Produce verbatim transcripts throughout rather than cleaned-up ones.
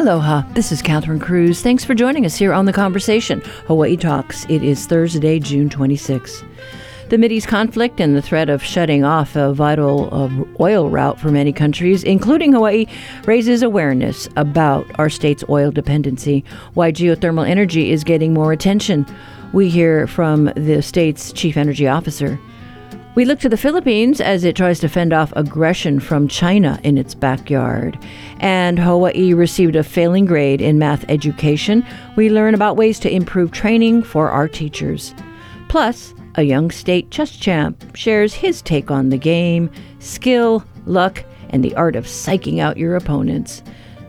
Aloha, this is Catherine Cruz. Thanks for joining us here on The Conversation, Hawaii Talks. It is Thursday, June twenty-sixth. The Mideast conflict and the threat of shutting off a vital uh, oil route for many countries, including Hawaii, raises awareness about our state's oil dependency, why geothermal energy is getting more attention. We hear from the state's chief energy officer. We look to the Philippines as it tries to fend off aggression from China in its backyard. And Hawaii received a failing grade in math education. We learn about ways to improve training for our teachers. Plus, a young state chess champ shares his take on the game, skill, luck, and the art of psyching out your opponents.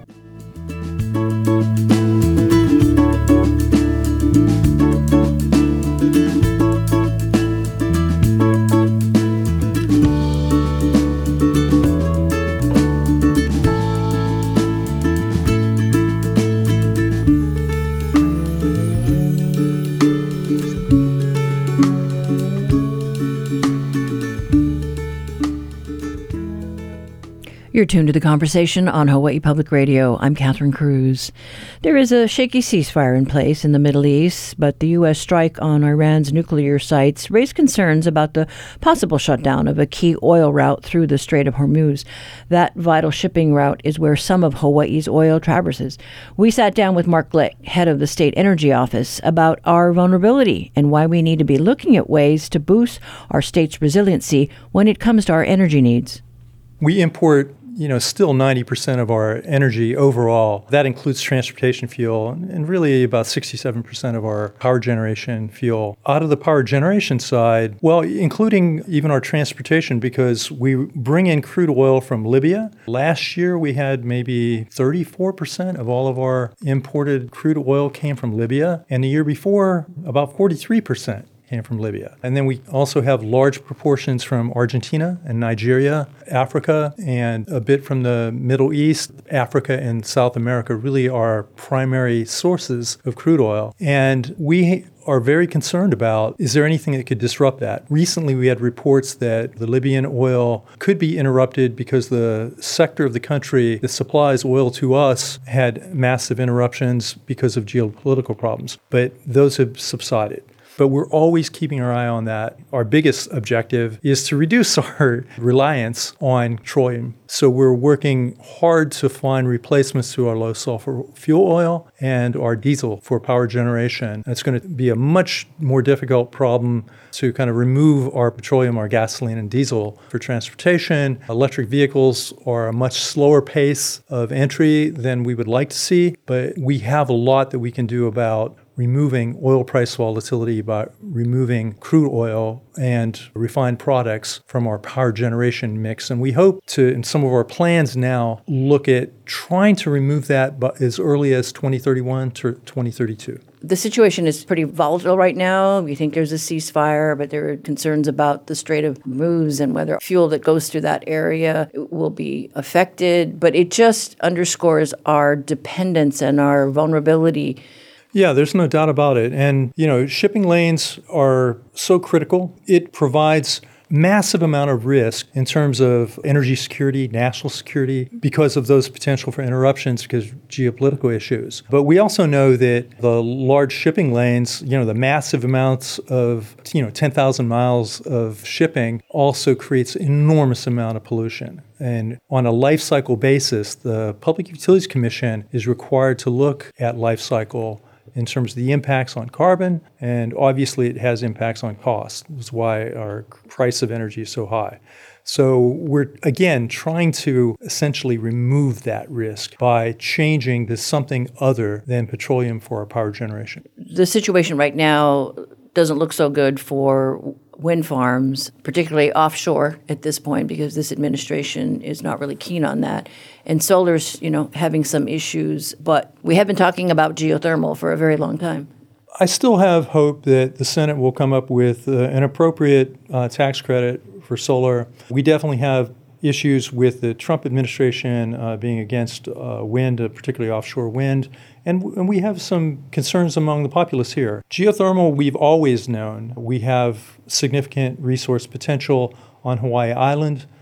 You're tuned to The Conversation on Hawaii Public Radio. I'm Catherine Cruz. There is a shaky ceasefire in place in the Middle East, but the U S strike on Iran's nuclear sites raised concerns about the possible shutdown of a key oil route through the Strait of Hormuz. That vital shipping route is where some of Hawaii's oil traverses. We sat down with Mark Glick, head of the State Energy Office, about our vulnerability and why we need to be looking at ways to boost our state's resiliency when it comes to our energy needs. We import you know, still ninety percent of our energy overall. That includes transportation fuel and really about sixty-seven percent of our power generation fuel. Out of the power generation side, well, including even our transportation, because we bring in crude oil from Libya. Last year, we had maybe thirty-four percent of all of our imported crude oil came from Libya. And the year before, about forty-three percent. Came from Libya. And then we also have large proportions from Argentina and Nigeria, Africa, and a bit from the Middle East. Africa and South America really are primary sources of crude oil. And we are very concerned about, is there anything that could disrupt that? Recently, we had reports that the Libyan oil could be interrupted because the sector of the country that supplies oil to us had massive interruptions because of geopolitical problems. But those have subsided. But we're always keeping our eye on that. Our biggest objective is to reduce our reliance on petroleum. So we're working hard to find replacements to our low sulfur fuel oil and our diesel for power generation. It's going to be a much more difficult problem to kind of remove our petroleum, our gasoline and diesel for transportation. Electric vehicles are a much slower pace of entry than we would like to see, but we have a lot that we can do about removing oil price volatility by removing crude oil and refined products from our power generation mix. And we hope to, in some of our plans now, look at trying to remove that by as early as twenty thirty-one to twenty thirty-two. The situation is pretty volatile right now. We think there's a ceasefire, but there are concerns about the Strait of Hormuz and whether fuel that goes through that area will be affected. But it just underscores our dependence and our vulnerability. Yeah, there's no doubt about it. And, you know, shipping lanes are so critical. It provides massive amount of risk in terms of energy security, national security, because of those potential for interruptions because of geopolitical issues. But we also know that the large shipping lanes, you know, the massive amounts of, you know, ten thousand miles of shipping also creates enormous amount of pollution. And on a life cycle basis, the Public Utilities Commission is required to look at life cycle in terms of the impacts on carbon, and obviously it has impacts on cost. That's why our price of energy is so high. So we're, again, trying to essentially remove that risk by changing to something other than petroleum for our power generation. The situation right now doesn't look so good for wind farms, particularly offshore at this point, because this administration is not really keen on that. And solar's, you know, having some issues, but we have been talking about geothermal for a very long time. I still have hope that the Senate will come up with uh, an appropriate uh, tax credit for solar. We definitely have issues with the Trump administration uh, being against uh, wind, uh, particularly offshore wind. And, w- and we have some concerns among the populace here. Geothermal, we've always known. We have significant resource potential on Hawaii Island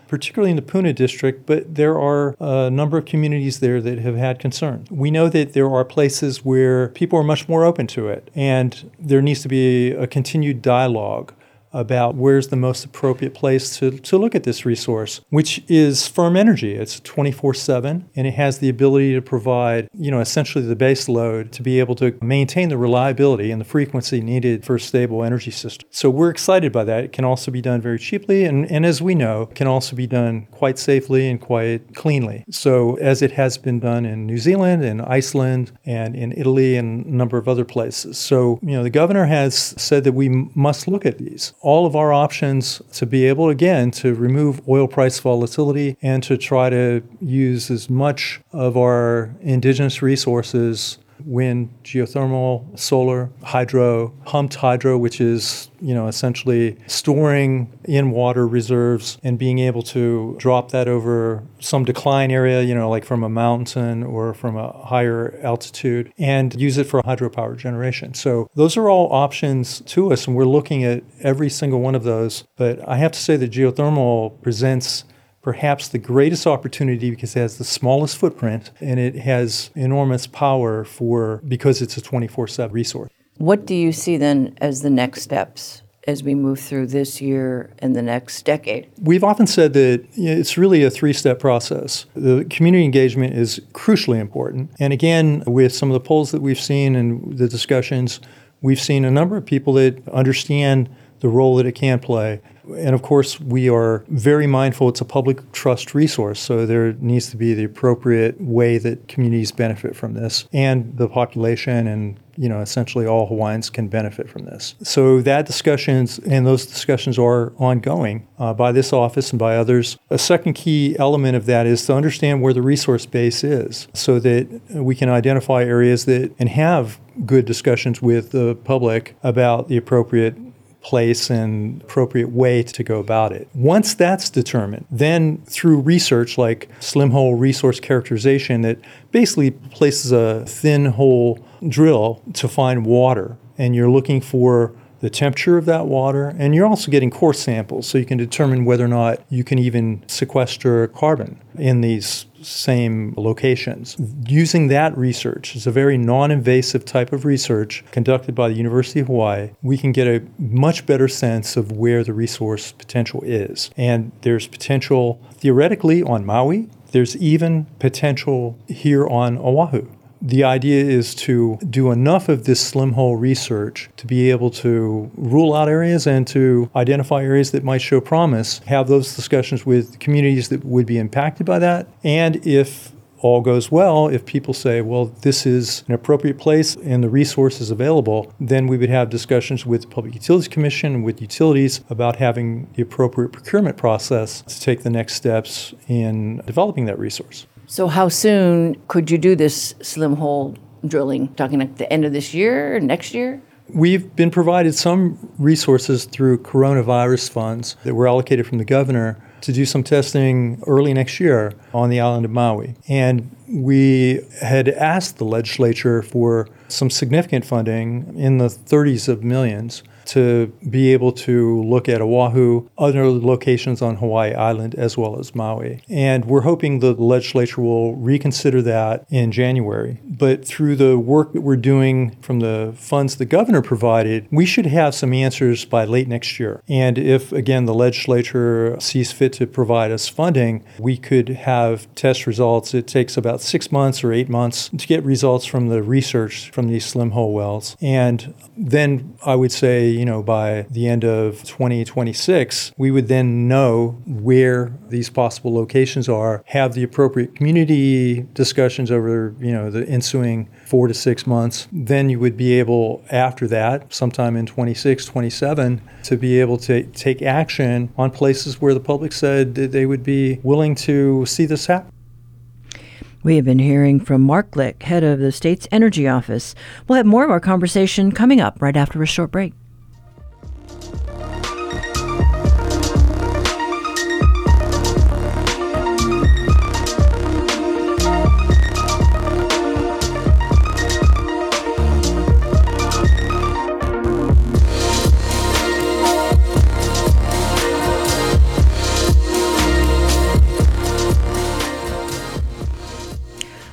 particularly in the Puna district, but there are a number of communities there that have had concern. We know that there are places where people are much more open to it, and there needs to be a continued dialogue about where's the most appropriate place to, to look at this resource, which is firm energy. It's twenty-four seven, and it has the ability to provide, you know, essentially the base load to be able to maintain the reliability and the frequency needed for a stable energy system. So we're excited by that. It can also be done very cheaply, and, and as we know, can also be done quite safely and quite cleanly. So as it has been done in New Zealand and Iceland and in Italy and a number of other places. So, you know, the governor has said that we m- must look at these. All of our options to be able, again, to remove oil price volatility and to try to use as much of our indigenous resources, wind, geothermal, solar, hydro, pumped hydro, which is, you know, essentially storing in water reserves and being able to drop that over some decline area, you know, like from a mountain or from a higher altitude, and use it for hydropower generation. So those are all options to us, and we're looking at every single one of those. But I have to say that geothermal presents perhaps the greatest opportunity because it has the smallest footprint and it has enormous power for because it's a twenty-four seven resource. What do you see then as the next steps as we move through this year and the next decade? We've often said that it's really a three-step process. The community engagement is crucially important. And again, with some of the polls that we've seen and the discussions, we've seen a number of people that understand the role that it can play. And of course, we are very mindful it's a public trust resource, so there needs to be the appropriate way that communities benefit from this, and the population and, you know, essentially all Hawaiians can benefit from this. So that discussions, and those discussions are ongoing uh, by this office and by others. A second key element of that is to understand where the resource base is so that we can identify areas that and have good discussions with the public about the appropriate place and appropriate way to go about it. Once that's determined, then through research like slim hole resource characterization that basically places a thin hole drill to find water, and you're looking for the temperature of that water, and you're also getting core samples so you can determine whether or not you can even sequester carbon in these same locations. Using that research, it's a very non-invasive type of research conducted by the University of Hawaii, we can get a much better sense of where the resource potential is. And there's potential theoretically on Maui. There's even potential here on Oahu. The idea is to do enough of this slim hole research to be able to rule out areas and to identify areas that might show promise, have those discussions with communities that would be impacted by that. And if all goes well, if people say, well, this is an appropriate place and the resource is available, then we would have discussions with the Public Utilities Commission and with utilities about having the appropriate procurement process to take the next steps in developing that resource. So how soon could you do this slim hole drilling? Talking like the end of this year, next year? We've been provided some resources through coronavirus funds that were allocated from the governor to do some testing early next year on the island of Maui. And we had asked the legislature for some significant funding in the thirties of millions to be able to look at Oahu, other locations on Hawaii Island, as well as Maui. And we're hoping the legislature will reconsider that in January. But through the work that we're doing from the funds the governor provided, we should have some answers by late next year. And if, again, the legislature sees fit to provide us funding, we could have test results. It takes about six months or eight months to get results from the research from these slim hole wells. And then I would say, you know, by the end of twenty twenty-six, we would then know where these possible locations are, have the appropriate community discussions over, you know, the ensuing four to six months. Then you would be able, after that, sometime in twenty-six, twenty-seven, to be able to take action on places where the public said that they would be willing to see this happen. We have been hearing from Mark Glick, head of the state's energy office. We'll have more of our conversation coming up right after a short break.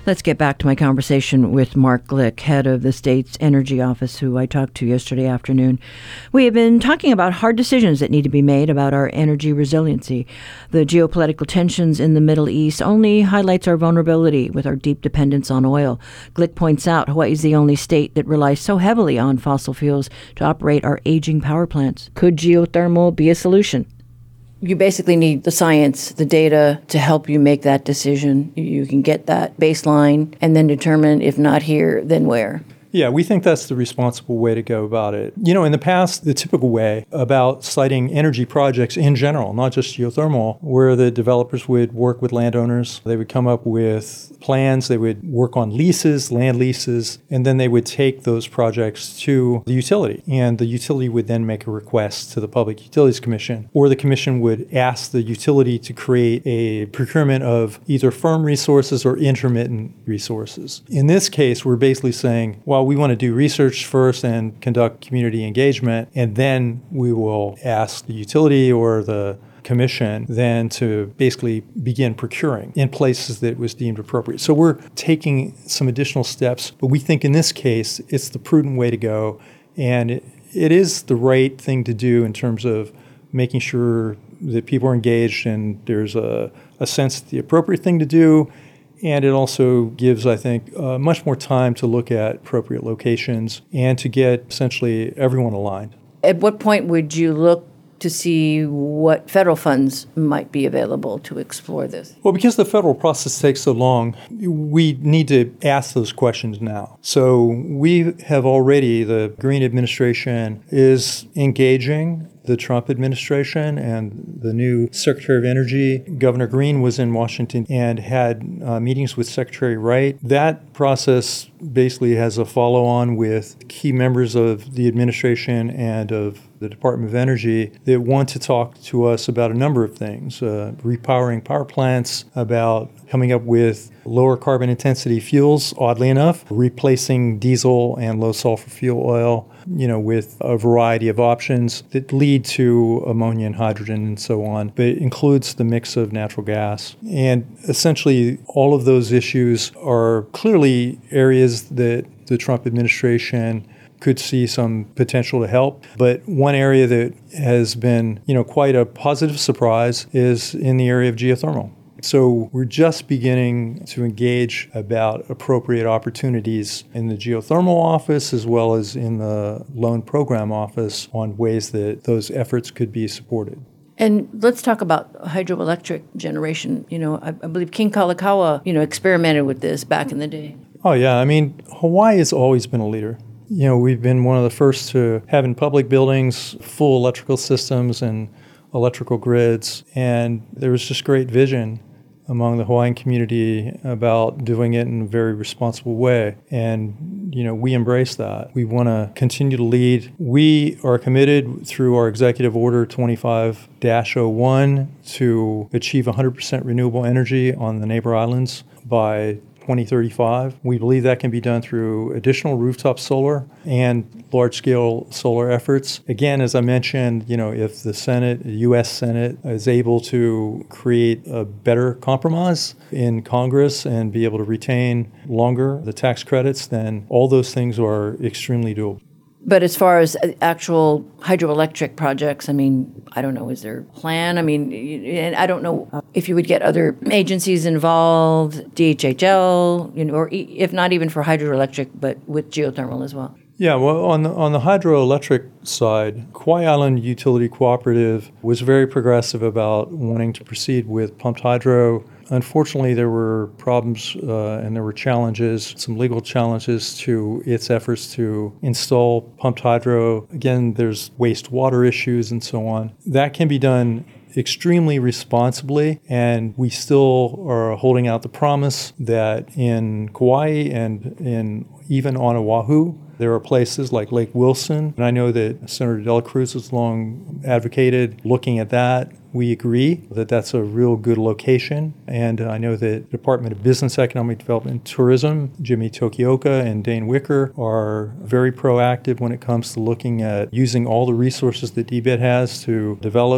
Let's get back to my conversation with Mark Glick, head of the state's energy office, who I talked to yesterday afternoon. We have been talking about hard decisions that need to be made about our energy resiliency. The geopolitical tensions in the Middle East only highlights our vulnerability with our deep dependence on oil. Glick points out Hawaii is the only state that relies so heavily on fossil fuels to operate our aging power plants. Could geothermal be a solution? You basically need the science, the data to help you make that decision. You can get that baseline and then determine if not here, then where. Yeah, we think that's the responsible way to go about it. You know, in the past, the typical way about siting energy projects in general, not just geothermal, where the developers would work with landowners. They would come up with plans. They would work on leases, land leases, and then they would take those projects to the utility. And the utility would then make a request to the Public Utilities Commission, or the commission would ask the utility to create a procurement of either firm resources or intermittent resources. In this case, we're basically saying, well, we want to do research first and conduct community engagement, and then we will ask the utility or the commission then to basically begin procuring in places that it was deemed appropriate. So we're taking some additional steps, but we think in this case, it's the prudent way to go, and it, it is the right thing to do in terms of making sure that people are engaged and there's a, a sense of the appropriate thing to do. And it also gives, I think, uh, much more time to look at appropriate locations and to get essentially everyone aligned. At what point would you look to see what federal funds might be available to explore this? Well, because the federal process takes so long, we need to ask those questions now. So we have already, the Green administration is engaging the Trump administration and the new Secretary of Energy. Governor Green was in Washington and had uh, meetings with Secretary Wright. That process basically has a follow-on with key members of the administration and of the Department of Energy that want to talk to us about a number of things, uh, repowering power plants, about coming up with lower carbon intensity fuels, oddly enough, replacing diesel and low sulfur fuel oil, you know, with a variety of options that lead to ammonia and hydrogen and so on, but it includes the mix of natural gas. And essentially, all of those issues are clearly areas that the Trump administration could see some potential to help. But one area that has been, you know, quite a positive surprise is in the area of geothermal. So we're just beginning to engage about appropriate opportunities in the geothermal office as well as in the loan program office on ways that those efforts could be supported. And let's talk about hydroelectric generation. You know, I, I believe King Kalakaua, you know, experimented with this back in the day. Oh, yeah. I mean, Hawaii has always been a leader. You know, we've been one of the first to have in public buildings full electrical systems and electrical grids. And there was just great vision among the Hawaiian community about doing it in a very responsible way. And, you know, we embrace that. We want to continue to lead. We are committed through our Executive Order twenty-five dash oh one to achieve one hundred percent renewable energy on the neighbor islands by twenty thirty-five. We believe that can be done through additional rooftop solar and large-scale solar efforts. Again, as I mentioned, you know, if the Senate, the U S Senate, is able to create a better compromise in Congress and be able to retain longer the tax credits, then all those things are extremely doable. But as far as actual hydroelectric projects, I mean, I don't know, is there a plan? I mean, and I don't know if you would get other agencies involved, D H H L, you know, or if not even for hydroelectric, but with geothermal as well. Yeah, well, on the, on the hydroelectric side, Kauai Island Utility Cooperative was very progressive about wanting to proceed with pumped hydro. Unfortunately, there were problems uh, and there were challenges, some legal challenges to its efforts to install pumped hydro. Again, there's wastewater issues and so on. That can be done extremely responsibly, and we still are holding out the promise that in Kauai and in even on Oahu, there are places like Lake Wilson, and I know that Senator Dela Cruz has long advocated looking at that. We agree that that's a real good location, and I know that Department of Business, Economic Development, and Tourism, Jimmy Tokioka and Dane Wicker, are very proactive when it comes to looking at using all the resources that D B E T has to develop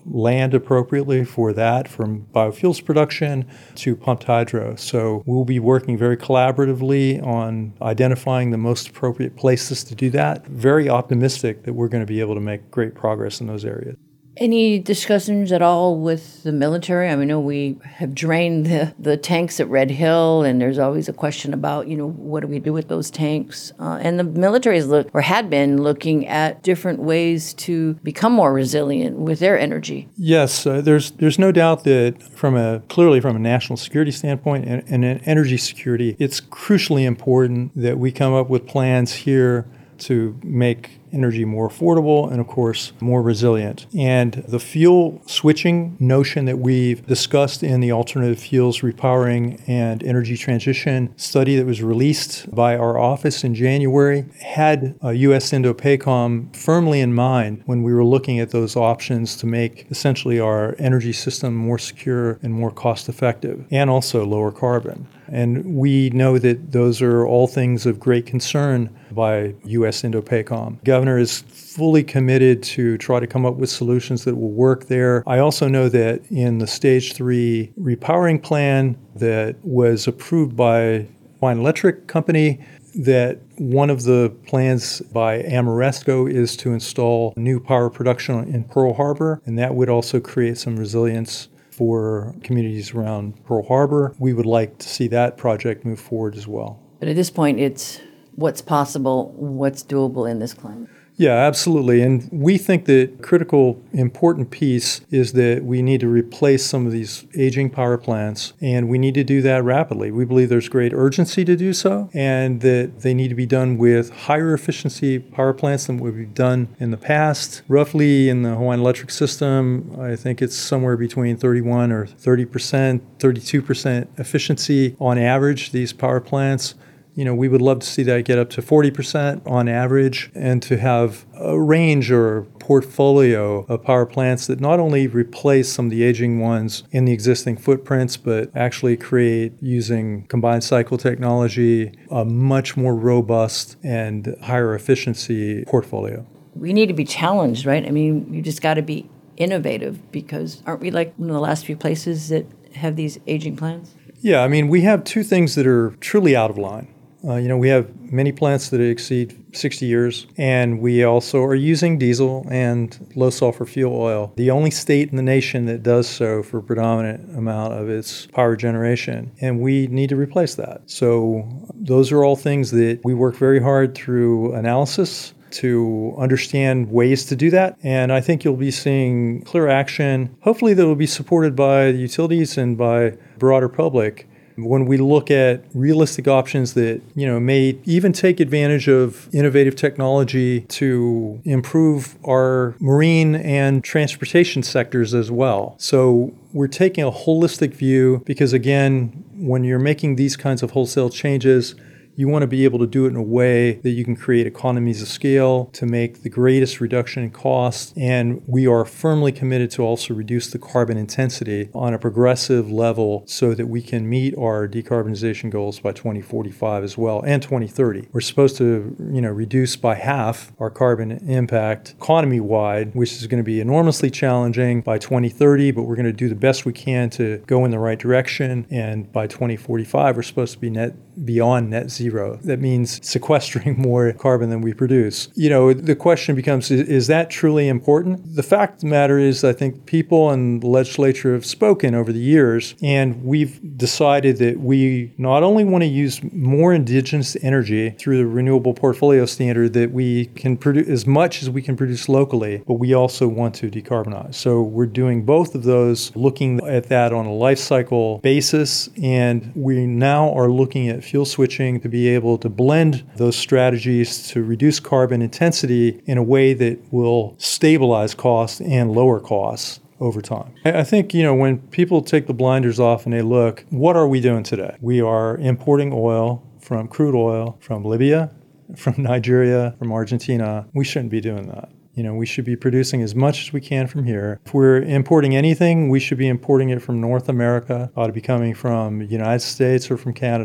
land appropriately for that, from biofuels production to pumped hydro. So we'll be working very collaboratively on identifying the most appropriate places to do that. Very optimistic that we're going to be able to make great progress in those areas. Any discussions at all with the military? I mean, I know we have drained the, the tanks at Red Hill, and there's always a question about, you know, what do we do with those tanks? Uh, and the military is look, or had been looking at different ways to become more resilient with their energy. Yes, uh, there's there's no doubt that from a clearly from a national security standpoint and, and an energy security, it's crucially important that we come up with plans here to make energy more affordable and, of course, more resilient. And the fuel switching notion that we've discussed in the Alternative Fuels Repowering and Energy Transition study that was released by our office in January had uh, U S INDOPACOM firmly in mind when we were looking at those options to make essentially our energy system more secure and more cost-effective, and also lower carbon. And we know that those are all things of great concern by U S INDOPACOM. The governor is fully committed to try to come up with solutions that will work there. I also know that in the Stage three repowering plan that was approved by Hawaiian Electric Company, that one of the plans by Ameresco is to install new power production in Pearl Harbor, and that would also create some resilience for communities around Pearl Harbor. We would like to see that project move forward as well. But at this point, it's what's possible, what's doable in this climate. Yeah, absolutely. And we think that critical, important piece is that we need to replace some of these aging power plants, and we need to do that rapidly. We believe there's great urgency to do so, and that they need to be done with higher efficiency power plants than what we've done in the past. Roughly in the Hawaiian Electric system, I think it's somewhere between thirty-one or thirty percent, thirty-two percent efficiency on average, these power plants. You know, we would love to see that get up to forty percent on average, and to have a range or portfolio of power plants that not only replace some of the aging ones in the existing footprints, but actually create, using combined cycle technology, a much more robust and higher efficiency portfolio. We need to be challenged, right? I mean, you just got to be innovative, because aren't we like one of the last few places that have these aging plants? Yeah, I mean, we have two things that are truly out of line. Uh, you know, we have many plants that exceed sixty years, and we also are using diesel and low sulfur fuel oil. The only state in the nation that does so for a predominant amount of its power generation, and we need to replace that. So those are all things that we work very hard through analysis to understand ways to do that. And I think you'll be seeing clear action, hopefully that will be supported by the utilities and by broader public, when we look at realistic options that, you know, may even take advantage of innovative technology to improve our marine and transportation sectors as well. So we're taking a holistic view because, again, when you're making these kinds of wholesale changes, you want to be able to do it in a way that you can create economies of scale to make the greatest reduction in cost. And we are firmly committed to also reduce the carbon intensity on a progressive level so that we can meet our decarbonization goals by twenty forty-five as well, and twenty thirty. We're supposed to, you know, reduce by half our carbon impact economy-wide, which is going to be enormously challenging by twenty thirty, but we're going to do the best we can to go in the right direction. And by twenty forty-five, we're supposed to be net beyond net zero. That means sequestering more carbon than we produce. You know, the question becomes, is, is that truly important? The fact of the matter is, I think people and the legislature have spoken over the years, and we've decided that we not only want to use more indigenous energy through the renewable portfolio standard, that we can produce as much as we can produce locally, but we also want to decarbonize. So we're doing both of those, looking at that on a life cycle basis, and we now are looking at fuel switching to be able to blend those strategies to reduce carbon intensity in a way that will stabilize costs and lower costs over time. I think, you know, when people take the blinders off and they look, what are we doing today? We are importing oil from crude oil from Libya, from Nigeria, from Argentina. We shouldn't be doing that. You know, we should be producing as much as we can from here. If we're importing anything, we should be importing it from North America. It ought to be coming from the United States or from Canada.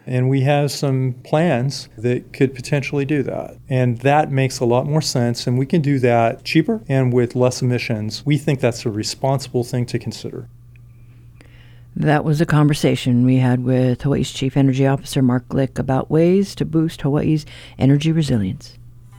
And we have some plans that could potentially do that. And that makes a lot more sense. And we can do that cheaper and with less emissions. We think that's a responsible thing to consider. That was a conversation we had with Hawaii's Chief Energy Officer, Mark Glick, about ways to boost Hawaii's energy resilience.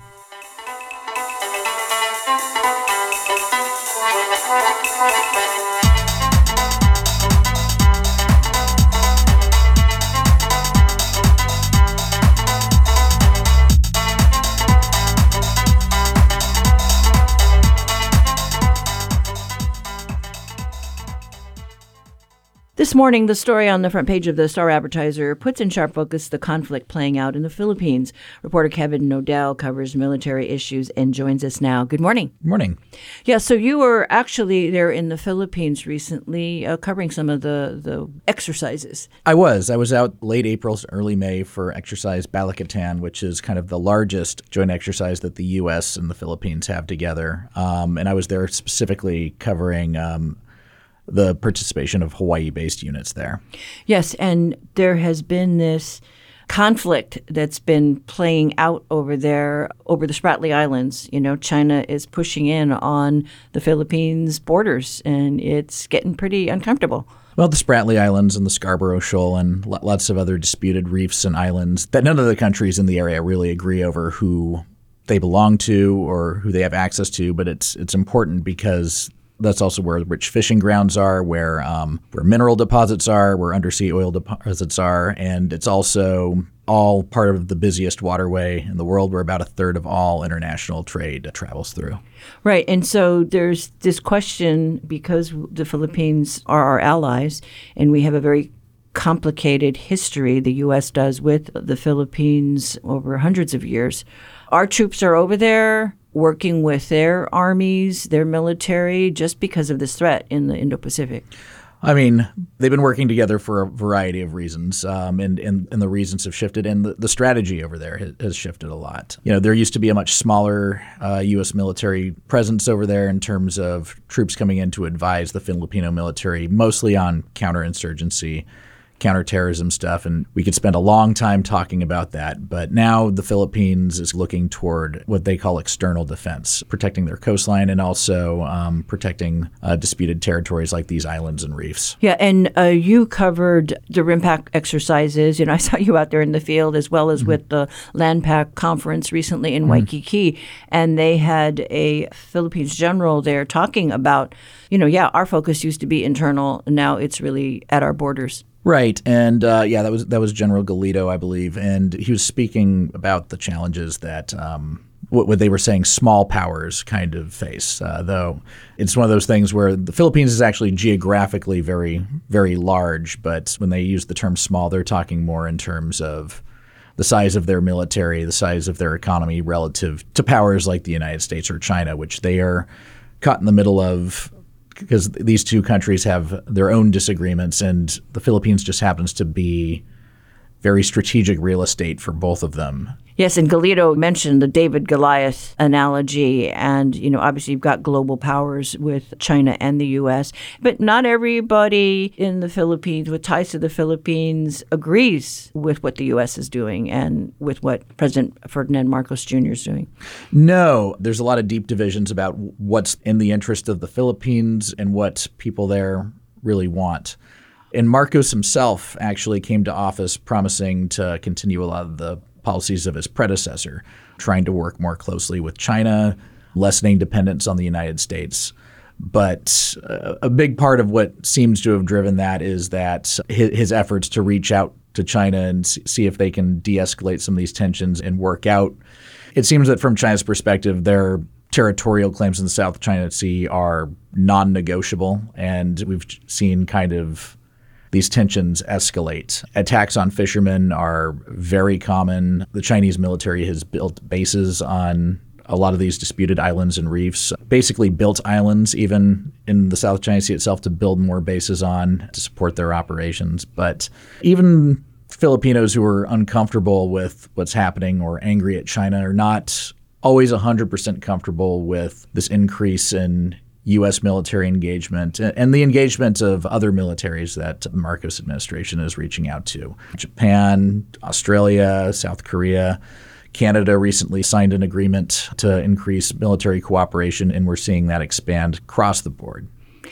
This morning, the story on the front page of the Star Advertiser puts in sharp focus the conflict playing out in the Philippines. Reporter Kevin Nodell covers military issues and joins us now. Good morning. Good morning. Yeah, so you were actually there in the Philippines recently uh, covering some of the, the exercises. I was. I was out late April, early May for exercise Balikatan, which is kind of the largest joint exercise that the U S and the Philippines have together. Um, and I was there specifically covering um, the participation of Hawaii-based units there. Yes, and there has been this conflict that's been playing out over there, over the Spratly Islands. You know, China is pushing in on the Philippines' borders, and it's getting pretty uncomfortable. Well, the Spratly Islands and the Scarborough Shoal and lots of other disputed reefs and islands that none of the countries in the area really agree over who they belong to or who they have access to, but it's it's important because that's also where rich fishing grounds are, where um, where mineral deposits are, where undersea oil deposits are, and it's also all part of the busiest waterway in the world where about a third of all international trade travels through. Right, and so there's this question, because the Philippines are our allies, and we have a very complicated history, the U S does, with the Philippines over hundreds of years. Our troops are over there working with their armies, their military, just because of this threat in the Indo-Pacific. I mean, they've been working together for a variety of reasons, um, and, and, and the reasons have shifted, and the, the strategy over there has, has shifted a lot. You know, there used to be a much smaller uh, U S military presence over there in terms of troops coming in to advise the Filipino military, mostly on counterinsurgency, counterterrorism stuff, and we could spend a long time talking about that. But now the Philippines is looking toward what they call external defense, protecting their coastline and also um, protecting uh, disputed territories like these islands and reefs. Yeah, and uh, you covered the RIMPAC exercises. You know, I saw you out there in the field as well as mm-hmm. with the LANPAC conference recently in mm-hmm. Waikiki, and they had a Philippines general there talking about, you know, yeah, our focus used to be internal, now it's really at our borders. Right, and uh, yeah, that was that was General Galito, I believe, and he was speaking about the challenges that um, what, what they were saying small powers kind of face. Uh, though it's one of those things where the Philippines is actually geographically very very large, but when they use the term small, they're talking more in terms of the size of their military, the size of their economy relative to powers like the United States or China, which they are caught in the middle of, because these two countries have their own disagreements, and the Philippines just happens to be very strategic real estate for both of them. Yes, and Galito mentioned the David Goliath analogy, and, you know, obviously you've got global powers with China and the U S, but not everybody in the Philippines with ties to the Philippines agrees with what the U S is doing and with what President Ferdinand Marcos Junior is doing. No, there's a lot of deep divisions about what's in the interest of the Philippines and what people there really want. And Marcos himself actually came to office promising to continue a lot of the policies of his predecessor, trying to work more closely with China, lessening dependence on the United States. But uh, a big part of what seems to have driven that is that his, his efforts to reach out to China and see if they can de-escalate some of these tensions and work out. It seems that from China's perspective, their territorial claims in the South China Sea are non-negotiable, and we've seen kind of these tensions escalate. Attacks on fishermen are very common. The Chinese military has built bases on a lot of these disputed islands and reefs, basically built islands even in the South China Sea itself to build more bases on to support their operations. But even Filipinos who are uncomfortable with what's happening or angry at China are not always one hundred percent comfortable with this increase in U S military engagement and the engagement of other militaries that the Marcos administration is reaching out to. Japan, Australia, South Korea, Canada recently signed an agreement to increase military cooperation, and we're seeing that expand across the board.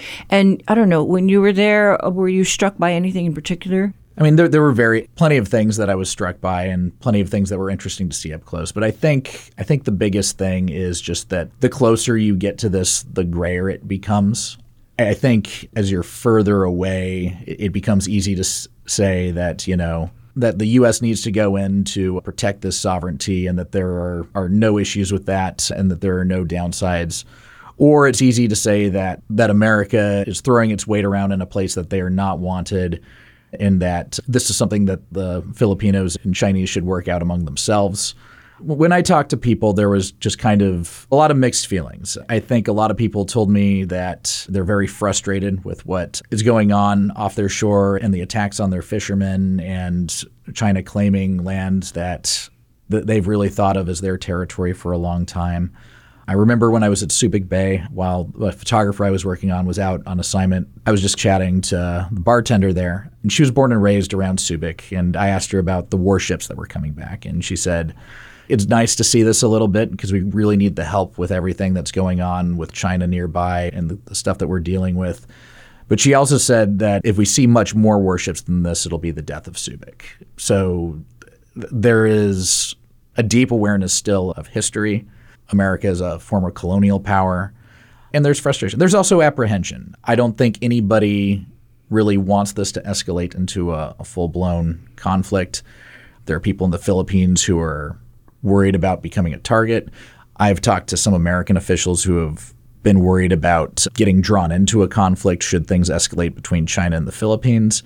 And I don't know, when you were there, were you struck by anything in particular? I mean, there there were very plenty of things that I was struck by, and plenty of things that were interesting to see up close. But I think I think the biggest thing is just that the closer you get to this, the grayer it becomes. I think as you're further away, it, it becomes easy to s- say that, you know, that the U S needs to go in to protect this sovereignty, and that there are, are no issues with that, and that there are no downsides. Or it's easy to say that that America is throwing its weight around in a place that they are not wanted, and that this is something that the Filipinos and Chinese should work out among themselves. When I talked to people, there was just kind of a lot of mixed feelings. I think a lot of people told me that they're very frustrated with what is going on off their shore and the attacks on their fishermen, and China claiming land that, that they've really thought of as their territory for a long time. I remember when I was at Subic Bay, while the photographer I was working on was out on assignment, I was just chatting to the bartender there. And she was born and raised around Subic. And I asked her about the warships that were coming back. And she said, it's nice to see this a little bit because we really need the help with everything that's going on with China nearby and the, the stuff that we're dealing with. But she also said that if we see much more warships than this, it'll be the death of Subic. So th- there is a deep awareness still of history. America is a former colonial power. And there's frustration. There's also apprehension. I don't think anybody really wants this to escalate into a, a full-blown conflict. There are people in the Philippines who are worried about becoming a target. I've talked to some American officials who have been worried about getting drawn into a conflict should things escalate between China and the Philippines.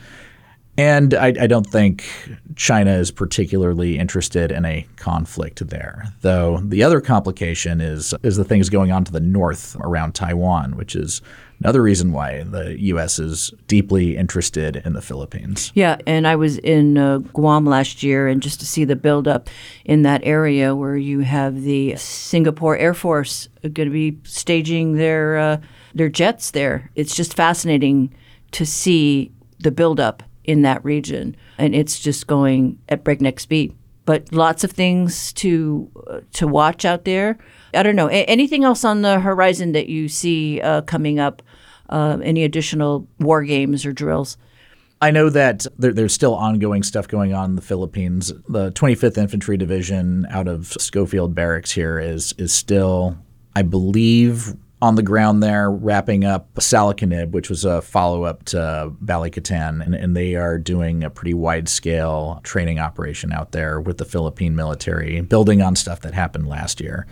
And I, I don't think China is particularly interested in a conflict there. Though the other complication is is the things going on to the north around Taiwan, which is another reason why the U S is deeply interested in the Philippines. Yeah, and I was in uh, Guam last year, and just to see the buildup in that area where you have the Singapore Air Force going to be staging their uh, their jets there. It's just fascinating to see the buildup in that region, and it's just going at breakneck speed. But lots of things to uh, to watch out there. I don't know. A- anything else on the horizon that you see uh, coming up? Uh, any additional war games or drills? I know that there, there's still ongoing stuff going on in the Philippines. The twenty-fifth Infantry Division out of Schofield Barracks here is is still, I believe, on the ground there, wrapping up Salacanib, which was a follow-up to Balikatan, and, and they are doing a pretty wide-scale training operation out there with the Philippine military, building on stuff that happened last year.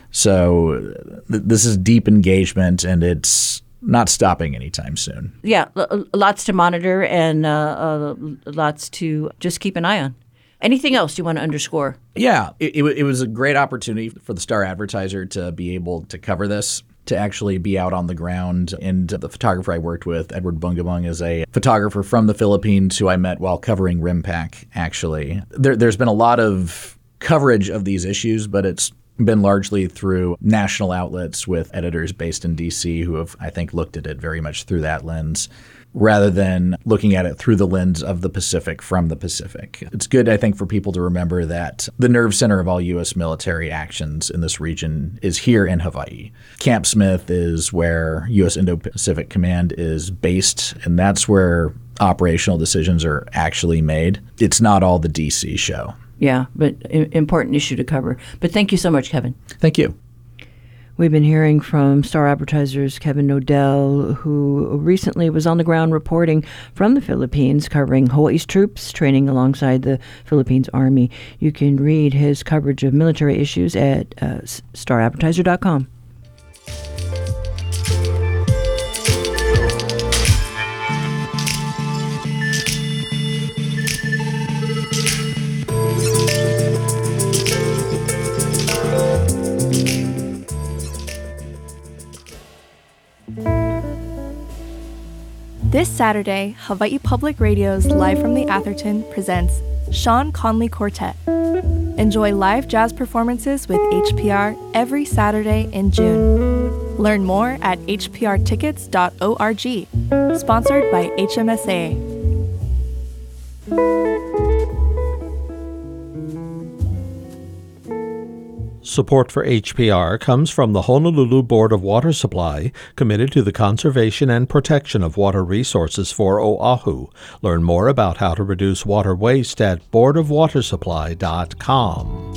So th- this is deep engagement, and it's not stopping anytime soon. Yeah, l- lots to monitor and uh, uh, lots to just keep an eye on. Anything else you want to underscore? Yeah, it, it, it was a great opportunity for the Star Advertiser to be able to cover this, to actually be out on the ground. And the photographer I worked with, Edward Bungabung, is a photographer from the Philippines who I met while covering RIMPAC, actually. There, there's been a lot of coverage of these issues, but it's been largely through national outlets with editors based in D C who have, I think, looked at it very much through that lens, rather than looking at it through the lens of the Pacific from the Pacific. It's good, I think, for people to remember that the nerve center of all U S military actions in this region is here in Hawaii. Camp Smith is where U S Indo-Pacific Command is based, and that's where operational decisions are actually made. It's not all the D C show. Yeah, but I- important issue to cover. But thank you so much, Kevin. Thank you. We've been hearing from Star Advertiser's Kevin Nodell, who recently was on the ground reporting from the Philippines, covering Hawaii's troops training alongside the Philippines Army. You can read his coverage of military issues at uh, star advertiser dot com. This Saturday, Hawaii Public Radio's Live from the Atherton presents Sean Conley Quartet. Enjoy live jazz performances with H P R every Saturday in June. Learn more at h p r tickets dot org. Sponsored by H M S A. Support for H P R comes from the Honolulu Board of Water Supply, committed to the conservation and protection of water resources for Oahu. Learn more about how to reduce water waste at board of water supply dot com.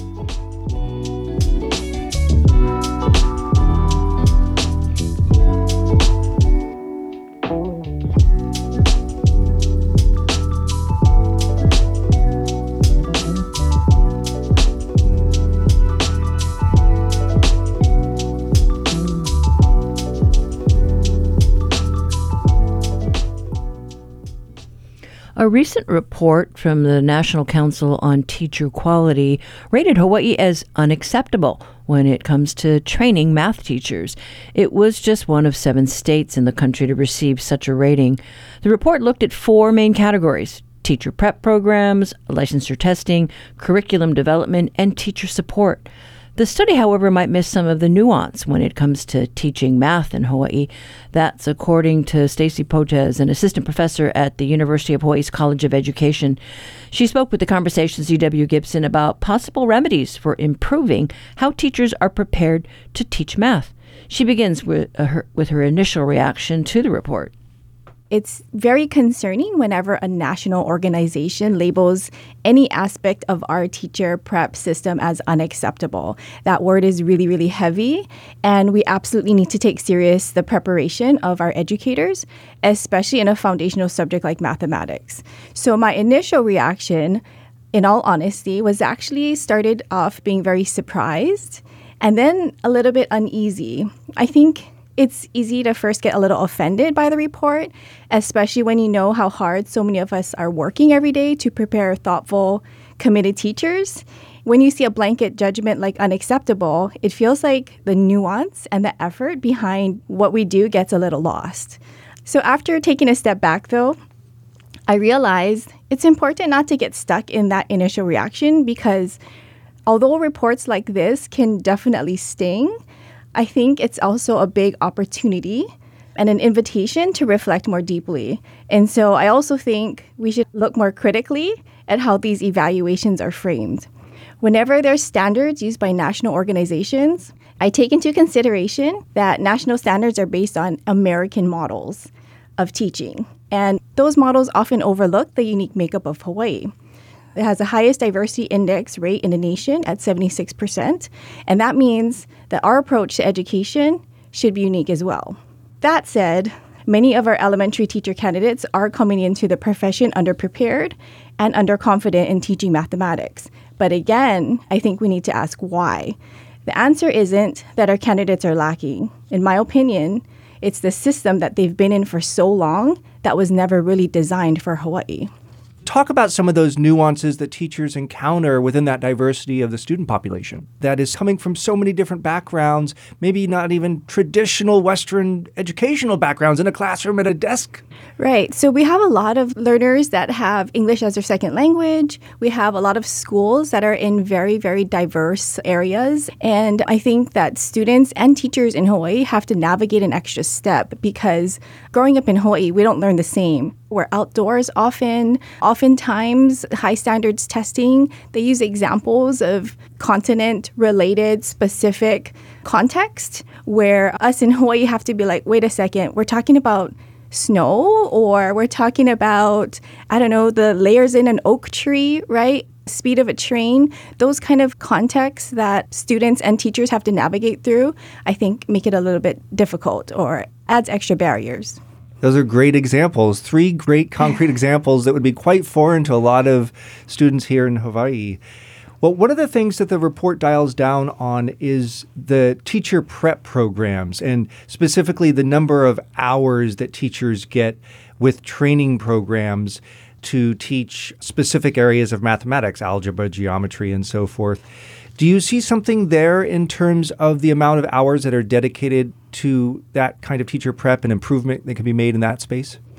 A recent report from the National Council on Teacher Quality rated Hawaii as unacceptable when it comes to training math teachers. It was just one of seven states in the country to receive such a rating. The report looked at four main categories: teacher prep programs, licensure testing, curriculum development, and teacher support. The study, however, might miss some of the nuance when it comes to teaching math in Hawaii. That's according to Stacy Potez, an assistant professor at the University of Hawaii's College of Education. She spoke with the Conversation's U W Gibson about possible remedies for improving how teachers are prepared to teach math. She begins with, uh, her, with her initial reaction to the report. It's very concerning whenever a national organization labels any aspect of our teacher prep system as unacceptable. That word is really, really heavy, and we absolutely need to take serious the preparation of our educators, especially in a foundational subject like mathematics. So my initial reaction, in all honesty, was actually started off being very surprised and then a little bit uneasy. I think it's easy to first get a little offended by the report, especially when you know how hard so many of us are working every day to prepare thoughtful, committed teachers. When you see a blanket judgment like unacceptable, it feels like the nuance and the effort behind what we do gets a little lost. So after taking a step back, though, I realized it's important not to get stuck in that initial reaction, because although reports like this can definitely sting, I think it's also a big opportunity and an invitation to reflect more deeply. And so I also think we should look more critically at how these evaluations are framed. Whenever there's standards used by national organizations, I take into consideration that national standards are based on American models of teaching. And those models often overlook the unique makeup of Hawaii. It has the highest diversity index rate in the nation at seventy-six percent, and that means that our approach to education should be unique as well. That said, many of our elementary teacher candidates are coming into the profession underprepared and underconfident in teaching mathematics. But again, I think we need to ask why. The answer isn't that our candidates are lacking. In my opinion, it's the system that they've been in for so long that was never really designed for Hawaii. Talk about some of those nuances that teachers encounter within that diversity of the student population that is coming from so many different backgrounds, maybe not even traditional Western educational backgrounds in a classroom at a desk. Right. So we have a lot of learners that have English as their second language. We have a lot of schools that are in very, very diverse areas. And I think that students and teachers in Hawaii have to navigate an extra step, because growing up in Hawaii, we don't learn the same. We're outdoors often. Oftentimes, high standards testing, they use examples of continent-related specific context, where us in Hawaii have to be like, wait a second, we're talking about snow, or we're talking about, I don't know, the layers in an oak tree, right? Speed of a train. Those kind of contexts that students and teachers have to navigate through, I think make it a little bit difficult or adds extra barriers. Those are great examples, three great concrete examples that would be quite foreign to a lot of students here in Hawaii. Well, one of the things that the report dials down on is the teacher prep programs, and specifically the number of hours that teachers get with training programs to teach specific areas of mathematics, algebra, geometry, and so forth. Do you see something there in terms of the amount of hours that are dedicated to that kind of teacher prep and improvement that can be made in that space?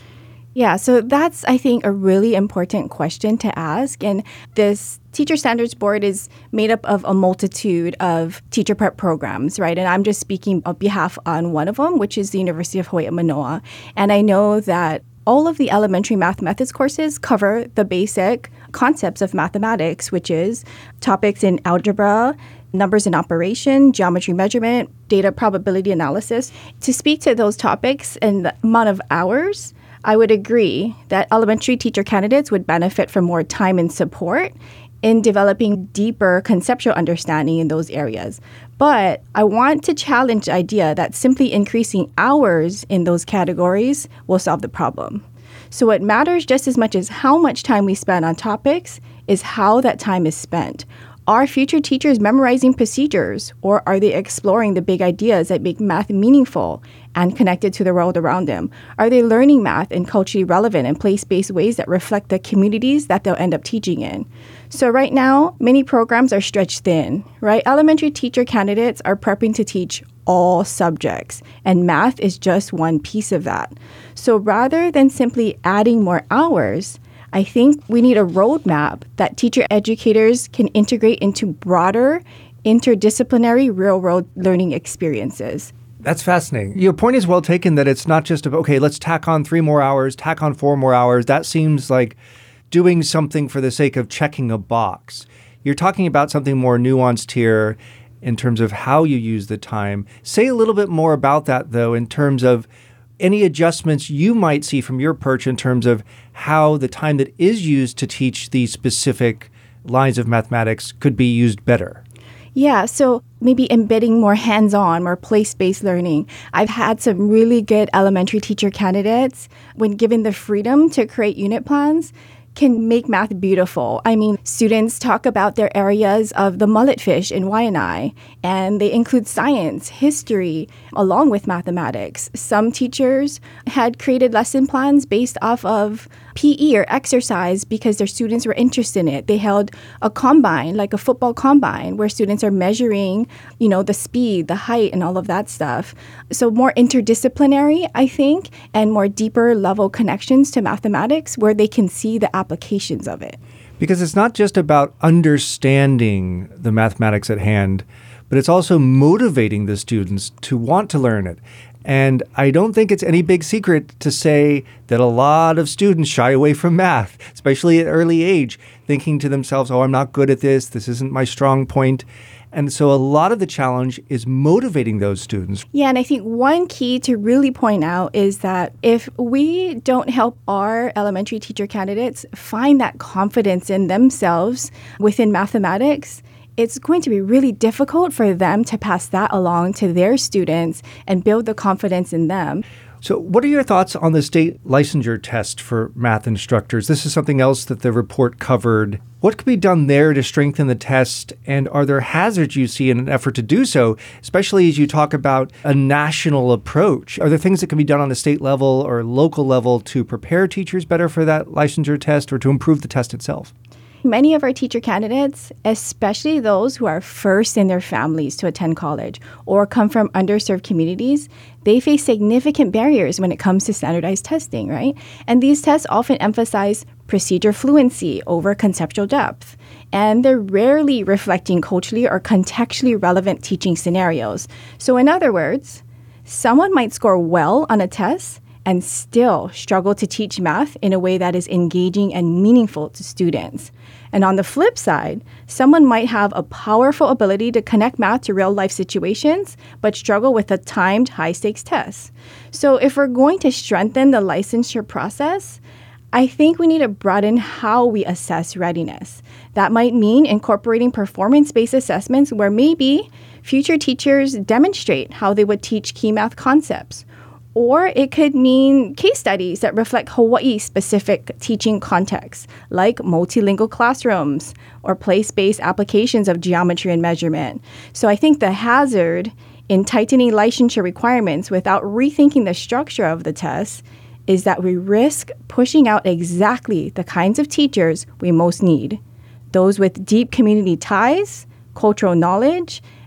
Yeah, so that's, I think, a really important question to ask. And this Teacher Standards Board is made up of a multitude of teacher prep programs, right? And I'm just speaking on behalf on one of them, which is the University of Hawaii at Manoa. And I know that all of the elementary math methods courses cover the basic concepts of mathematics, which is topics in algebra, numbers in operation, geometry measurement, data probability analysis. To speak to those topics and the amount of hours, I would agree that elementary teacher candidates would benefit from more time and support in developing deeper conceptual understanding in those areas. But I want to challenge the idea that simply increasing hours in those categories will solve the problem. So what matters just as much as how much time we spend on topics is how that time is spent. Are future teachers memorizing procedures, or are they exploring the big ideas that make math meaningful and connected to the world around them? Are they learning math in culturally relevant and place-based ways that reflect the communities that they'll end up teaching in? So right now, many programs are stretched thin, right? Elementary teacher candidates are prepping to teach all subjects, and math is just one piece of that. So rather than simply adding more hours, I think we need a roadmap that teacher educators can integrate into broader, interdisciplinary real-world learning experiences. That's fascinating. Your point is well taken that it's not just about, okay, let's tack on three more hours, tack on four more hours. That seems like doing something for the sake of checking a box. You're talking about something more nuanced here in terms of how you use the time. Say a little bit more about that, though, in terms of any adjustments you might see from your perch in terms of how the time that is used to teach these specific lines of mathematics could be used better. Yeah, so maybe embedding more hands-on, more place-based learning. I've had some really good elementary teacher candidates, when given the freedom to create unit plans, can make math beautiful. I mean, students talk about their areas of the mullet fish in Waianae, and they include science, history, along with mathematics. Some teachers had created lesson plans based off of P E or exercise because their students were interested in it. They held a combine, like a football combine, where students are measuring, you know, the speed, the height, and all of that stuff. So more interdisciplinary, I think, and more deeper level connections to mathematics where they can see the applications of it. Because it's not just about understanding the mathematics at hand, but it's also motivating the students to want to learn it. And I don't think it's any big secret to say that a lot of students shy away from math, especially at early age, thinking to themselves, oh, I'm not good at this. This isn't my strong point. And so a lot of the challenge is motivating those students. Yeah, and I think one key to really point out is that if we don't help our elementary teacher candidates find that confidence in themselves within mathematics, it's going to be really difficult for them to pass that along to their students and build the confidence in them. So what are your thoughts on the state licensure test for math instructors? This is something else that the report covered. What could be done there to strengthen the test? And are there hazards you see in an effort to do so, especially as you talk about a national approach? Are there things that can be done on a state level or local level to prepare teachers better for that licensure test or to improve the test itself? Many of our teacher candidates, especially those who are first in their families to attend college or come from underserved communities, they face significant barriers when it comes to standardized testing, right? And these tests often emphasize procedure fluency over conceptual depth. And they're rarely reflecting culturally or contextually relevant teaching scenarios. So in other words, someone might score well on a test and still struggle to teach math in a way that is engaging and meaningful to students. And on the flip side, someone might have a powerful ability to connect math to real-life situations, but struggle with a timed high-stakes test. So if we're going to strengthen the licensure process, I think we need to broaden how we assess readiness. That might mean incorporating performance-based assessments where maybe future teachers demonstrate how they would teach key math concepts. Or it could mean case studies that reflect Hawaii-specific teaching contexts, like multilingual classrooms or place-based applications of geometry and measurement. So I think the hazard in tightening licensure requirements without rethinking the structure of the test is that we risk pushing out exactly the kinds of teachers we most need. Those with deep community ties, cultural knowledge,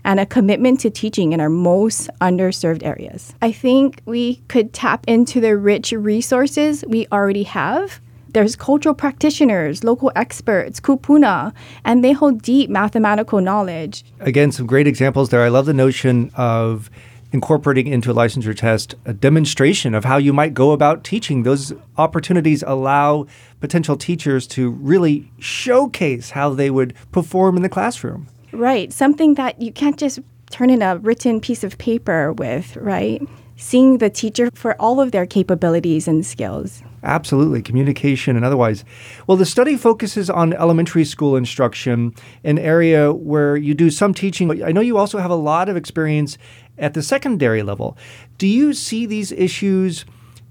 and a commitment to teaching in our most underserved areas. I think we could tap into the rich resources we already have. There's cultural practitioners, local experts, kupuna, and they hold deep mathematical knowledge. Again, some great examples there. I love the notion of incorporating into a licensure test a demonstration of how you might go about teaching. Those opportunities allow potential teachers to really showcase how they would perform in the classroom. Right. Something that you can't just turn in a written piece of paper with, right? Seeing the teacher for all of their capabilities and skills. Absolutely, communication and otherwise. Well, the study focuses on elementary school instruction, an area where you do some teaching. I know you also have a lot of experience at the secondary level. Do you see these issues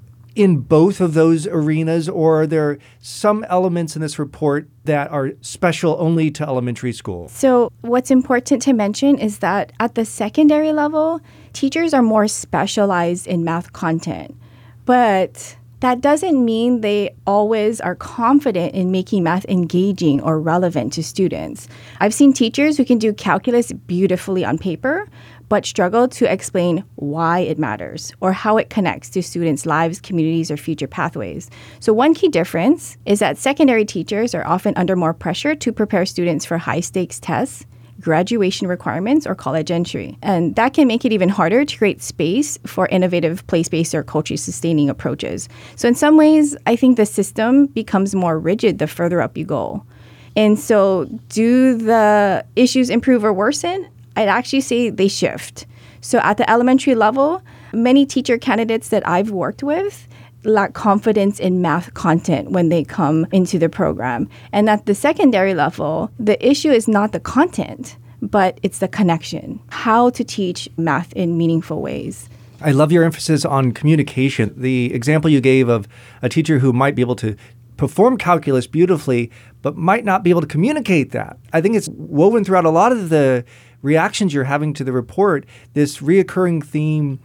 in both of those arenas, or are there some elements in this report that are special only to elementary school? So what's important to mention is that at the secondary level, teachers are more specialized in math content. But that doesn't mean they always are confident in making math engaging or relevant to students. I've seen teachers who can do calculus beautifully on paper, but struggle to explain why it matters or how it connects to students' lives, communities, or future pathways. So one key difference is that secondary teachers are often under more pressure to prepare students for high-stakes tests, graduation requirements, or college entry. And that can make it even harder to create space for innovative place-based or culturally sustaining approaches. So in some ways, I think the system becomes more rigid the further up you go. And so do the issues improve or worsen? I'd actually say they shift. So at the elementary level, many teacher candidates that I've worked with lack confidence in math content when they come into the program. And at the secondary level, the issue is not the content, but it's the connection, how to teach math in meaningful ways. I love your emphasis on communication. The example you gave of a teacher who might be able to perform calculus beautifully, but might not be able to communicate that. I think it's woven throughout a lot of the reactions you're having to the report, this reoccurring theme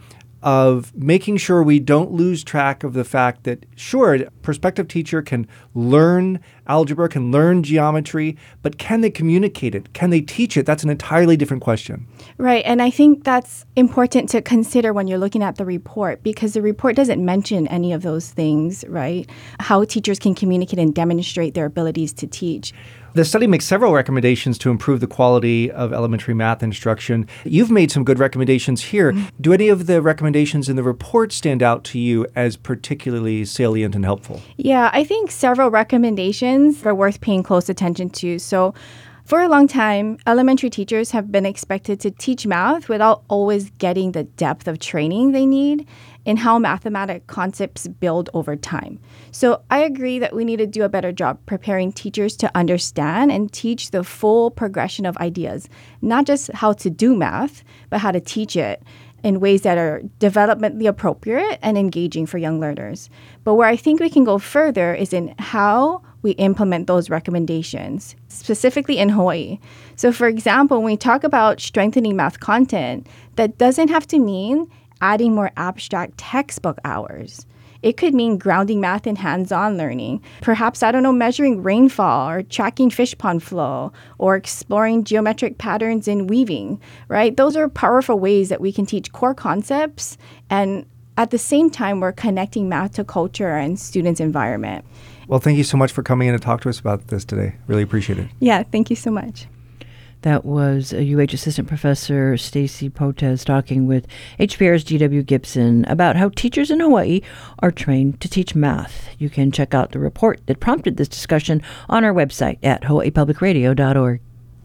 of making sure we don't lose track of the fact that, sure, a prospective teacher can learn algebra, can learn geometry, but can they communicate it? Can they teach it? That's an entirely different question. Right. And I think that's important to consider when you're looking at the report, because the report doesn't mention any of those things, right? How teachers can communicate and demonstrate their abilities to teach. The study makes several recommendations to improve the quality of elementary math instruction. You've made some good recommendations here. Mm-hmm. Do any of the recommendations in the report stand out to you as particularly salient and helpful? Yeah, I think several recommendations are worth paying close attention to. So for a long time, elementary teachers have been expected to teach math without always getting the depth of training they need in how mathematic concepts build over time. So I agree that we need to do a better job preparing teachers to understand and teach the full progression of ideas, not just how to do math, but how to teach it in ways that are developmentally appropriate and engaging for young learners. But where I think we can go further is in how we implement those recommendations, specifically in Hawaii. So for example, when we talk about strengthening math content, that doesn't have to mean adding more abstract textbook hours. It could mean grounding math in hands-on learning. Perhaps, I don't know, measuring rainfall or tracking fish pond flow or exploring geometric patterns in weaving, right? Those are powerful ways that we can teach core concepts, and at the same time, we're connecting math to culture and students' environment. Well, thank you so much for coming in to talk to us about this today. Really appreciate it. Yeah, thank you so much. That was a U H Assistant Professor Stacy Potez talking with H P R's G W Gibson about how teachers in Hawaii are trained to teach math. You can check out the report that prompted this discussion on our website at hawaii public radio dot org.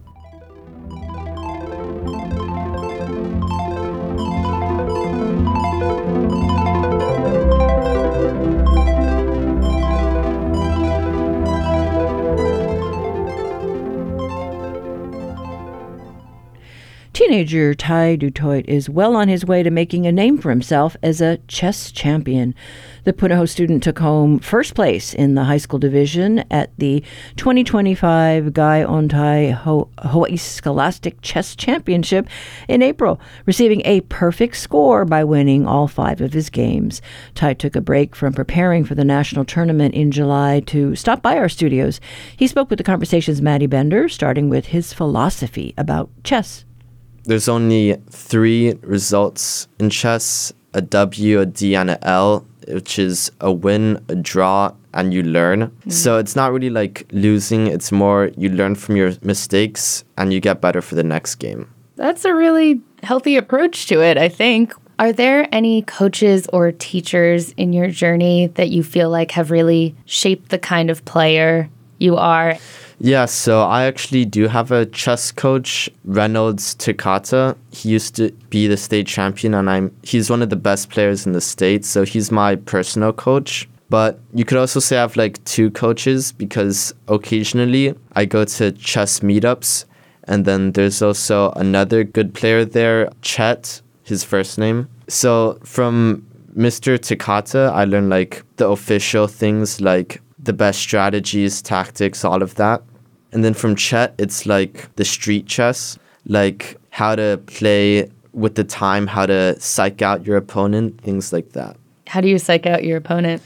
Teenager Tai Dutoit is well on his way to making a name for himself as a chess champion. The Punahou student took home first place in the high school division at the twenty twenty-five Gai Ontai Ho- Hawaii Scholastic Chess Championship in April, receiving a perfect score by winning all five of his games. Tai took a break from preparing for the national tournament in July to stop by our studios. He spoke with the Conversation's Maddie Bender, starting with his philosophy about chess. there's only three results in chess, a W, a D, and a L, which is a win, a draw, and you learn. Mm. So it's not really like losing. It's more you learn from your mistakes and you get better for the next game. That's a really healthy approach to it, I think. Are there any coaches or teachers in your journey that you feel like have really shaped the kind of player you are? Yeah, so I actually do have a chess coach, Reynolds Takata. He used to be the state champion, and I'm he's one of the best players in the state, so he's my personal coach. But you could also say I have like two coaches because occasionally I go to chess meetups, and then there's also another good player there, Chet, his first name. So from Mister Takata, I learned like the official things like the best strategies, tactics, all of that. And then from Chet, it's like the street chess, like how to play with the time, how to psych out your opponent, things like that. How do you psych out your opponent?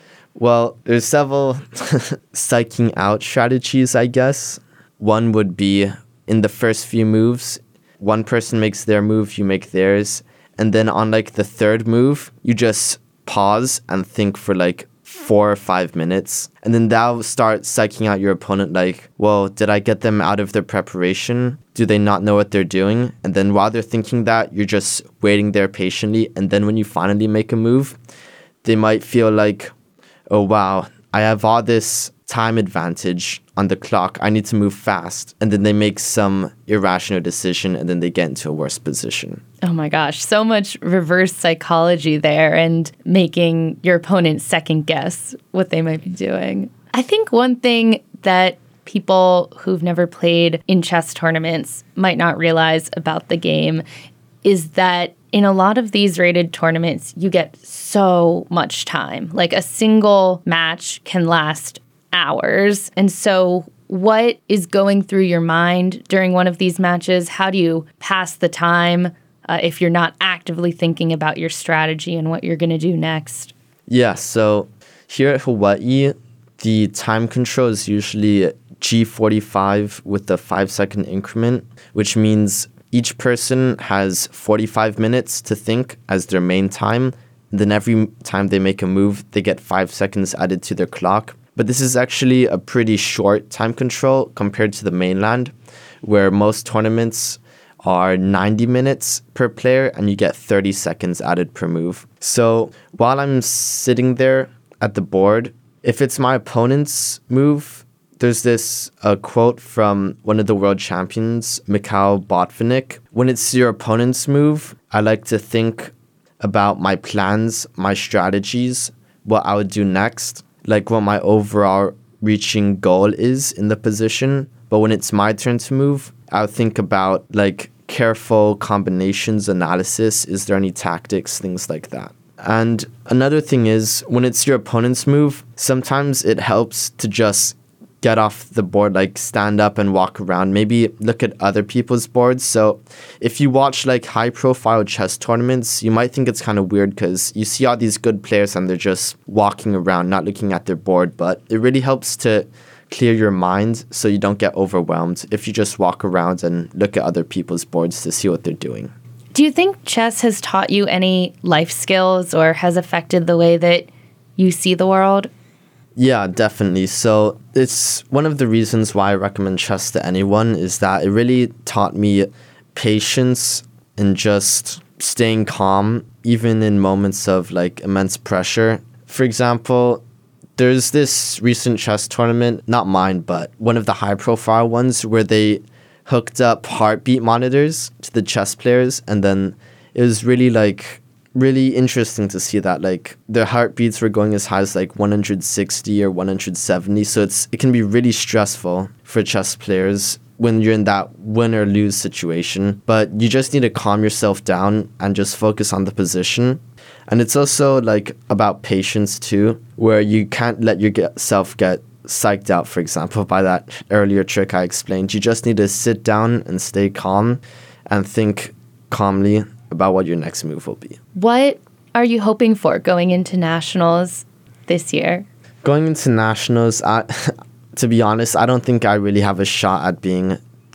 Well, there's several psyching out strategies, I guess. One would be in the first few moves, one person makes their move, you make theirs. And then on like the third move, you just pause and think for like four or five minutes. And then that'll start psyching out your opponent like, well, did I get them out of their preparation? Do they not know what they're doing? And then while they're thinking that, you're just waiting there patiently. And then when you finally make a move, they might feel like, oh, wow, I have all this time advantage on the clock. I need to move fast. And then they make some irrational decision and then they get into a worse position. Oh my gosh, so much reverse psychology there and making your opponent second guess what they might be doing. I think one thing that people who've never played in chess tournaments might not realize about the game is that in a lot of these rated tournaments, you get so much time. Like a single match can last hours. And so what is going through your mind during one of these matches? How do you pass the time uh, if you're not actively thinking about your strategy and what you're going to do next? Yeah, so here at Hawaii, the time control is usually G forty-five with the five second increment, which means each person has forty-five minutes to think as their main time. And then every time they make a move, they get five seconds added to their clock. But this is actually a pretty short time control compared to the mainland, where most tournaments are ninety minutes per player and you get thirty seconds added per move. So while I'm sitting there at the board, if it's my opponent's move, there's this uh, quote from one of the world champions, Mikhail Botvinnik. When it's your opponent's move, I like to think about my plans, my strategies, what I would do next, like what my overall reaching goal is in the position. But when it's my turn to move, I would think about like careful combinations analysis. Is there any tactics, things like that. And another thing is when it's your opponent's move, sometimes it helps to just get off the board, like stand up and walk around, maybe look at other people's boards. So if you watch like high profile chess tournaments, you might think it's kind of weird because you see all these good players and they're just walking around, not looking at their board. But it really helps to clear your mind so you don't get overwhelmed if you just walk around and look at other people's boards to see what they're doing. Do you think chess has taught you any life skills or has affected the way that you see the world? Yeah, definitely. So it's one of the reasons why I recommend chess to anyone is that it really taught me patience and just staying calm, even in moments of like immense pressure. For example, there's this recent chess tournament, not mine, but one of the high profile ones where they hooked up heartbeat monitors to the chess players. And then it was really like really interesting to see that like their heartbeats were going as high as like one hundred sixty or one hundred seventy. So it's it can be really stressful for chess players when you're in that win or lose situation. But you just need to calm yourself down and just focus on the position. And it's also like about patience too, where you can't let yourself get psyched out, for example, by that earlier trick I explained. You just need to sit down and stay calm and think calmly about what your next move will be. What are you hoping for going into nationals this year? Going into nationals, I, to be honest, I don't think I really have a shot at being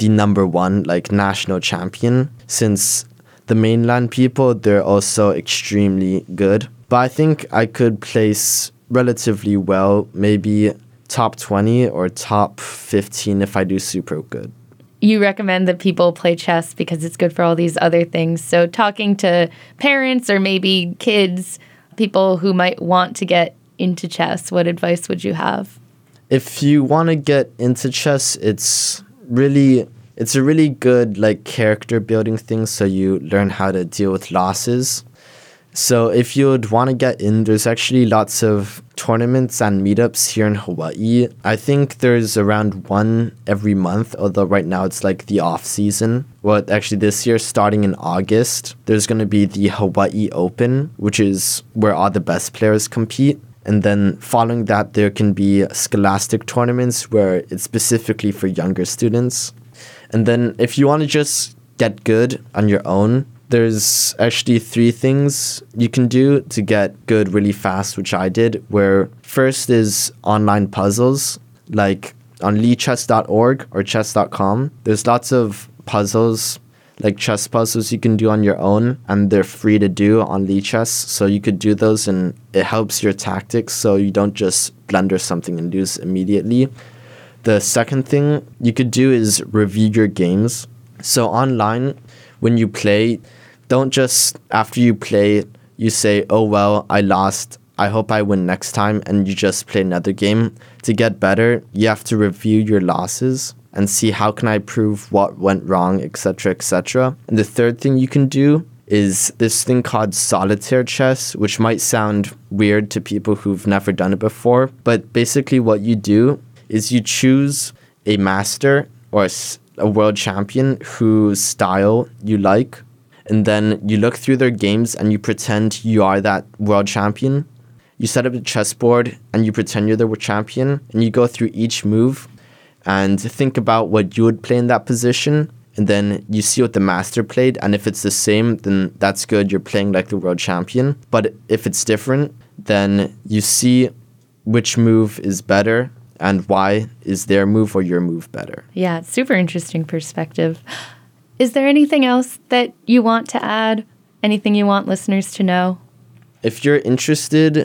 the number one, like national champion, since the mainland people, they're also extremely good. But I think I could place relatively well, maybe top twenty or top fifteen if I do super good. You recommend that people play chess because it's good for all these other things. So talking to parents or maybe kids, people who might want to get into chess, what advice would you have? If you want to get into chess, it's really it's a really good like character building thing, so you learn how to deal with losses. So if you would want to get in, there's actually lots of tournaments and meetups here in Hawaii. I think there's around one every month, although right now it's like the off season. Well, actually this year, starting in August, there's going to be the Hawaii Open, which is where all the best players compete. And then following that, there can be scholastic tournaments where it's specifically for younger students. And then if you want to just get good on your own, there's actually three things you can do to get good really fast, which I did, where first is online puzzles, like on lichess dot org or chess dot com. There's lots of puzzles, like chess puzzles you can do on your own, and they're free to do on Lichess. So you could do those, and it helps your tactics so you don't just blunder something and lose immediately. The second thing you could do is review your games. So online, when you play, don't just, after you play, you say, oh, well, I lost. I hope I win next time. And you just play another game. To get better, you have to review your losses and see how can I prove what went wrong, et cetera, et cetera. And the third thing you can do is this thing called solitaire chess, which might sound weird to people who've never done it before. But basically what you do is you choose a master or a, a world champion whose style you like. And then you look through their games and you pretend you are that world champion. You set up a chessboard and you pretend you're the champion. And you go through each move and think about what you would play in that position. And then you see what the master played. And if it's the same, then that's good. You're playing like the world champion. But if it's different, then you see which move is better and why is their move or your move better. Yeah, it's super interesting perspective. Is there anything else that you want to add? Anything you want listeners to know? If you're interested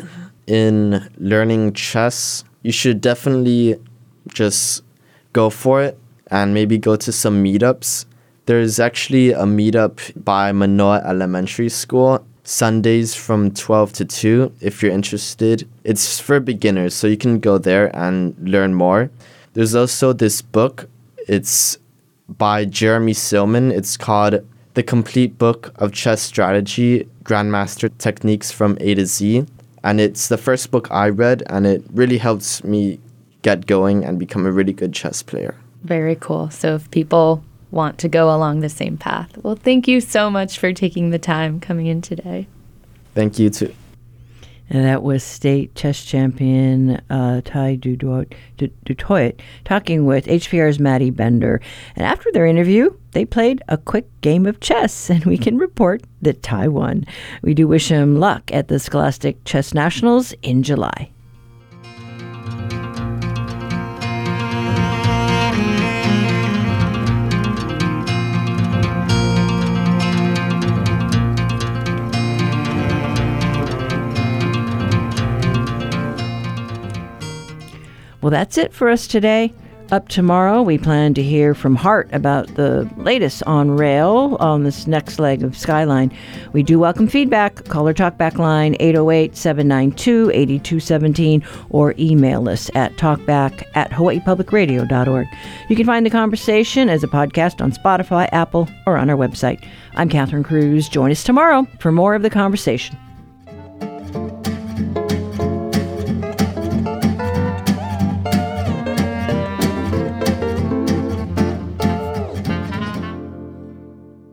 in learning chess, you should definitely just go for it and maybe go to some meetups. There's actually a meetup by Manoa Elementary School, Sundays from twelve to two, if you're interested. It's for beginners, so you can go there and learn more. There's also this book. It's by Jeremy Silman. It's called The Complete Book of Chess Strategy, Grandmaster Techniques from A to Z. And it's the first book I read, and it really helps me get going and become a really good chess player. Very cool. So if people want to go along the same path. Well, thank you so much for taking the time coming in today. Thank you, too. And that was state chess champion uh, Tai Dutoit, Dutoit talking with H P R's Maddie Bender. And after their interview, they played a quick game of chess, and we can report that Tai won. We do wish him luck at the Scholastic Chess Nationals in July. Well, that's it for us today. Up tomorrow, we plan to hear from Hart about the latest on rail on this next leg of Skyline. We do welcome feedback. Call or talk back line eight oh eight, seven nine two, eight two one seven or email us at talkback at hawaii public radio dot org. You can find the conversation as a podcast on Spotify, Apple, or on our website. I'm Catherine Cruz. Join us tomorrow for more of the conversation.